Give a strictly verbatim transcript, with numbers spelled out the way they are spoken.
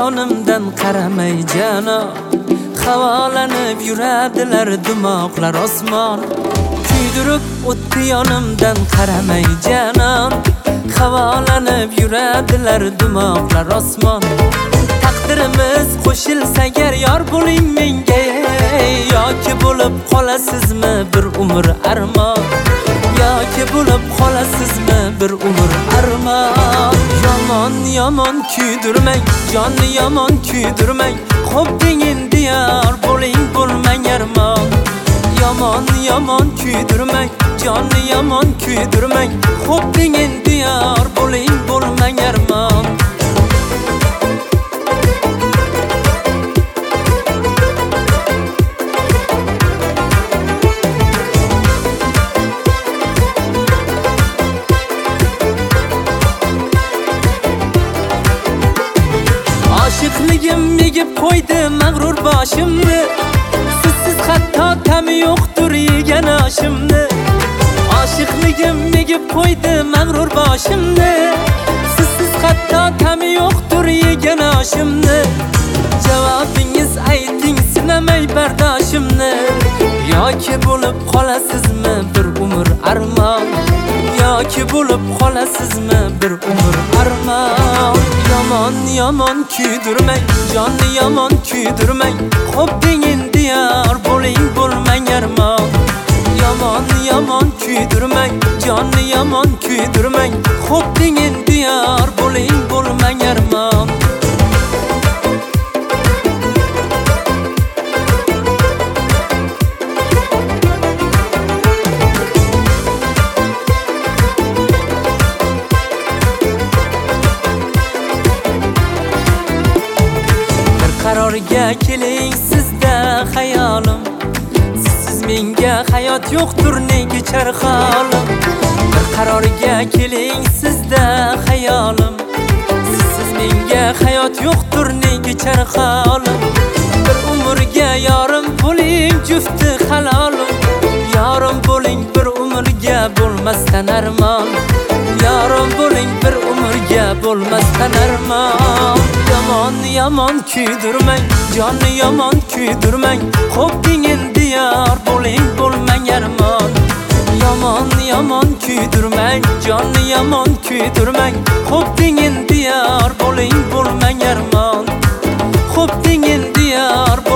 yonimdan qaramay janob, havolanib yuradilar dimoqlar osmon. Kuydirib o'tdi yonimdan qaramay janob, havolanib yuradilar dimoqlar osmon. Taqdirimiz qo'shilsa agar yor bo'ling menga, yoki bo'lib qolasizmi bir umr armon, yoki bo'lib qolasizmi bir umr armon. Yomon yomon kuydirmang, jonni yomon kuydirmang, xo'p deng endi yor bo'ling bo'lmang armon. Yomon yomon kuydirmang, jonni yomon kuydirmang, xo'p deng endi yor bo'ling bo'lmang armon. Oshiqligim yegib qo'ydi mag'rur boshimni, sizsiz hatto ta'mi yo'qdir yegan oshimni. Oshiqligim yegib qo'ydi mag'rur boshimni, sizsiz hatto ta'mi yo'qdir yegan oshimni. Javobingiz ayting sinamay bardoshimni, yoki bo'lib qolasizmi bir umr armon, yoki bo'lib qolasizmi bir umr armon. Yomon yomon kuydirmang, jonni yomon kuydirmang, xo'p deng endi yor bo'ling bo'lmang armon. Yomon yomon kuydirmang, jonni yomon kuydirmang, xo'p deng endi yor bo'ling bo'lmang armon. Qarorga keling sizda xayolim, sizsiz menga hayot yo'qdir nega charxolim. Bir qarorga keling sizda xayolim, sizsiz menga hayot yo'qdir nega charxolim. Bir umrga yorim bo'ling jufti halolim, yorim bo'ling bir umrga bo'lmasdan armon, yorim bo'ling bir umrga bo'lmasdan armon. Yomon yomon kuydirmang, jonni yomon kuydirmang, xo'p deng endi yor bo'ling bo'lmang armon. Yomon yomon kuydirmang, jonni yomon kuydirmang, xo'p deng endi yor bo'ling bo'lmang armon. Xo'p deng endi yor